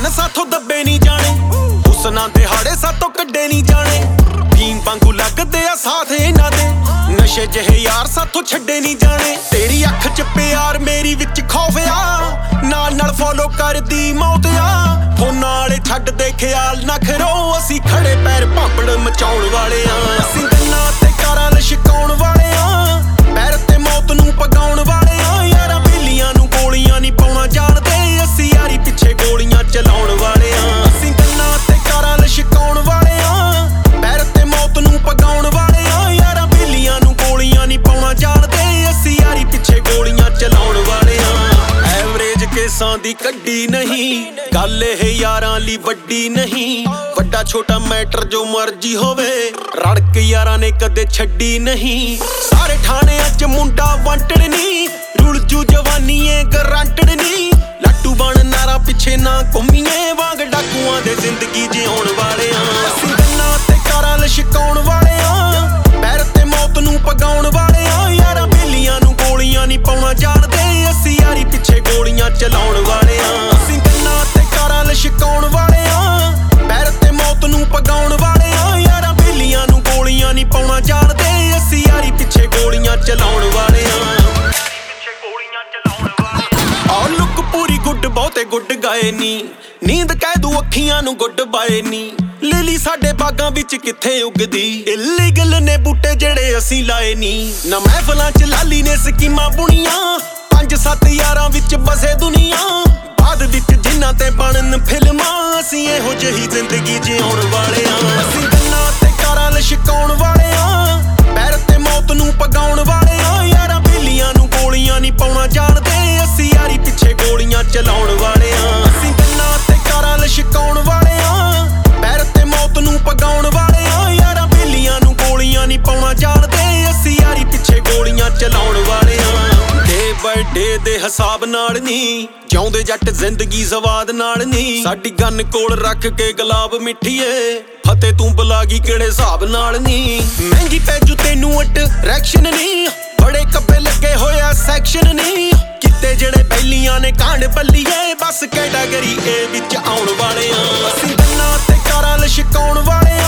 ਸਾਥੋਂ ਦੱਬੇ ਨਹੀਂ ਜਾਣੇ, ਹੁਸਨਾਂ ਦੇ ਹਾੜੇ ਸਾਥੋਂ ਕੱਢੇ ਨਹੀਂ ਜਾਣੇ। ਭੀਮ ਵਾਂਗੂ ਲੱਗਦੇ ਆ ਸਾਥ ਇਹਨਾਂ ਦੇ, ਨਸ਼ੇ ਜਿਹੇ ਯਾਰ ਸਾਥੋਂ ਛੱਡੇ ਨਹੀਂ ਜਾਣੇ। ਤੇਰੀ ਅੱਖ 'ਚ ਪਿਆਰ ਮੇਰੀ ਵਿੱਚ ਖੌਫ ਆ, ਨਾਲ ਫੋਲੋ ਕਰਦੀ ਮੌਤ ਆ। ਫੋਨਾਂ ਵਾਲੇ ਛੱਡ ਦੇ ਖਿਆਲ ਨਾ ਕਰੋ, ਅਸੀਂ ਖੜੇ ਪੈਰ ਭਾਂਬੜ ਮਚਾਉਣ ਵਾਲੇ ਆ। ਅਸੀਂ ਗੰਨਾਂ ਤੇ ਕਾਰਾਂ ਲਿਸ਼ਕਾਉਣ ਵਾਲੇ ਆ, ਪੈਰ ਤੇ ਮੌਤ ਨੂੰ ਪਗਾਉਣ ਵਾਲੇ ਆ। ਯਾਰਾਂ ਬੇਲੀਆਂ ਨੂੰ ਗੋਲੀਆਂ ਨਹੀਂ ਪਾਉਣਾ ਜਾਣਦੇ, ਅਸੀਂ ਯਾਰੀ ਪਿੱਛੇ ਗੋਲੀਆਂ ਚਲਾਉਣ ਵਾਲੇ ਆ। ਅਸੀਂ ਗੰਨਾਂ ਤੇ ਕਾਰਾਂ ਲਿਸ਼ਕਾਉਣ ਵਾਲੇ ਆ, ਪੈਰ ਤੇ ਮੌਤ ਨੂੰ ਪਗਾਉਣ ਵਾਲੇ ਆ। ਯਾਰਾਂ ਬੇਲੀਆਂ ਨੂੰ ਗੋਲੀਆਂ ਨਹੀਂ ਪਾਉਣਾ ਜਾਣਦੇ, ਅਸੀਂ ਯਾਰੀ ਪਿੱਛੇ ਗੋਲੀਆਂ ਚਲਾਉਣ ਵਾਲੇ ਆ। ਐਵਰੇਜ ਕੇਸਾਂ ਦੀ ਕੱਢੀ ਨਹੀਂ, ਗੱਲ ਇਹ ਯਾਰਾਂ ਲਈ ਵੱਡੀ ਨਹੀਂ। ਵੱਡਾ ਛੋਟਾ ਮੈਟਰ ਜੋ ਮਰਜੀ ਹੋਵੇ, ਰੜਕ ਯਾਰਾਂ ਨੇ ਕਦੇ ਛੱਡੀ ਨਹੀਂ। ਸਾਰੇ ਥਾਣਿਆਂ 'ਚ ਮੁੰਡਾ ਵਾਂਟਡ ਨਹੀਂ, ਰੁਲ ਜੂ ਜਵਾਨੀ ਏ ਗਰੰਟਡ ਨਹੀਂ। ਲੱਟੂ ਬਣ ਨਾਰਾ ਪਿੱਛੇ ਨਾ ਘੁੰਮੀਏ, ਵਾਂਗ ਡਾਕੂਆਂ ਦੇ ਜ਼ਿੰਦਗੀ ਜਿਉਣ ਵਾਲੇ ਆ। ਅਸੀਂ ਗੰਨਾਂ ਤੇ ਕਾਰਾਂ ਲਿਸ਼ਕਾਉਣ ਵਾਲੇ ਆ, ਪੈਰ ਤੇ ਮੌਤ ਨੂੰ ਪਗਾਉਣ ਵਾਲੇ ਆ। ਯਾਰਾਂ ਬੇਲੀਆਂ ਨੂੰ ਗੋਲੀਆਂ ਨਹੀਂ ਪਾਉਣਾ ਜਾਣਦੇ, ਅਸੀਂ ਯਾਰੀ ਪਿੱਛੇ ਗੋਲੀਆਂ ਚਲਾਉਣ ਵਾਲੇ ਆ। ਅਸੀਂ ਗੰਨਾਂ ਤੇ ਕਾਰਾਂ ਲਿਸ਼ਕਾਉਣ ਵਾਲੇ ਆ, ਪੈਰ ਤੇ ਮੌਤ ਨੂੰ ਪਗਾਉਣ ਵਾਲੇ ਆ। ਯਾਰਾਂ ਬੇਲੀਆਂ ਨੂੰ ਗੋਲੀਆਂ ਨਹੀਂ ਪਾਉਣਾ ਜਾਣਦੇ, ਅਸੀਂ ਯਾਰੀ ਪਿੱਛੇ ਗੋਲੀਆਂ ਚਲਾਉਣ ਵਾਲੇ ਆ। ਆਹ ਲੁੱਕ ਪੂਰੀ ਗੁੱਡ ਬਹੁਤੇ ਗੁੱਡ ਗਾਏ ਨੀ, ਨੀਂਦ ਕਹਿ ਦੂ ਅੱਖੀਆਂ ਨੂੰ ਗੁੱਡ ਬਾਏ ਨੀ। ਲਿਲੀ ਸਾਡੇ ਬਾਗਾਂ ਵਿੱਚ ਕਿੱਥੇ ਉੱਗਦੀ, ਇਲੀਗਲ ਨੇ ਬੂਟੇ ਜਿਹੜੇ ਅਸੀਂ ਲਾਏ ਨੀ। ਨਾ ਮਹਿਫਲਾਂ 'ਚ ਲਾਲੀ ਨੇ ਸਕੀਮਾਂ ਬੁਣੀਆਂ, 5-7 ਯਾਰਾਂ ਵਿੱਚ ਬਸੇ ਦੁਨੀਆ। ਬਾਅਦ ਵਿੱਚ ਜਿਨ੍ਹਾਂ ਤੇ ਬਣਨ ਫਿਲਮਾਂ, ਅਸੀਂ ਇਹੋ ਜਿਹੀ ਜ਼ਿੰਦਗੀ ਜਿਉਣ ਵਾਲੇ ਆ। ਅਸੀਂ ਗੰਨਾਂ ਤੇ ਕਾਰਾਂ ਲਿਸ਼ਕਾਉਣ ਵਾਲੇ ਆ, ਪੈਰ ਤੇ ਮੌਤ ਨੂੰ ਪਗਾਉਣ ਵਾਲੇ ਆ। ਯਾਰਾਂ ਬੇਲੀਆਂ ਨੂੰ ਗੋਲੀਆਂ ਨਹੀਂ ਪਾਉਣਾ ਜਾਣਦੇ, ਅਸੀਂ ਯਾਰੀ ਪਿੱਛੇ ਗੋਲੀਆਂ ਚਲਾਉਣ ਵਾਲੇ ਆ। ਅਸੀਂ ਗੰਨਾਂ ਤੇ ਕਾਰਾਂ ਲਿਸ਼ਕਾਉਣ ਵਾਲੇ ਆ, ਪੈਰ ਤੇ ਮੌਤ ਨੂੰ ਪਗਾਉਣ ਵਾਲੇ ਆ। ਯਾਰਾਂ ਬੇਲੀਆਂ ਨੂੰ ਗੋਲੀਆਂ ਨਹੀਂ ਪਾਉਣਾ ਜਾਣਦੇ, ਅਸੀਂ ਯਾਰੀ ਪਿੱਛੇ ਗੋਲੀਆਂ ਚਲਾਉਣ ਵਾਲੇ ਆ। ਡੇ ਬਾਏ ਡੇ ਦੇ ਹਿਸਾਬ ਨਾਲ ਨਹੀਂ ਜਿਉਂਦੇ ਜੱਟ, ਜ਼ਿੰਦਗੀ ਸਵਾਦ ਨਾਲ ਨਹੀਂ। ਸਾਡੀ ਗੰਨ ਕੋਲ ਰੱਖ ਕੇ ਗੁਲਾਬ ਮਿੱਠੀਏ, ਫਤਿਹ ਤੂੰ ਬੁਲਾਗੀ ਕਿਹੜੇ ਹਿਸਾਬ ਨਾਲ ਨਹੀਂ। ਮਹਿੰਗੀ ਪੈਜੂ ਤੈਨੂੰ ਅਟਰੈਕਸ਼ਨ ਨਹੀਂ, ਬੜੇ ਕੱਬੇ ਲੱਗੇ ਹੋਇਆ ਸੈਕਸ਼ਨ ਨਹੀਂ। ਕਿਤੇ ਜਿਹੜੇ ਬੈਲੀਆਂ ਨੇ ਕਾਂਡ ਬੱਲੀਏ, ਬਸ ਕੈਟਾਗਰੀ ਏ ਵਿੱਚ ਆਉਣ ਵਾਲੇ ਆ। ਅਸੀਂ ਗੰਨਾਂ ਤੇ ਕਾਰਾਂ ਲਿਸ਼ਕਾਉਣ ਵਾਲੇ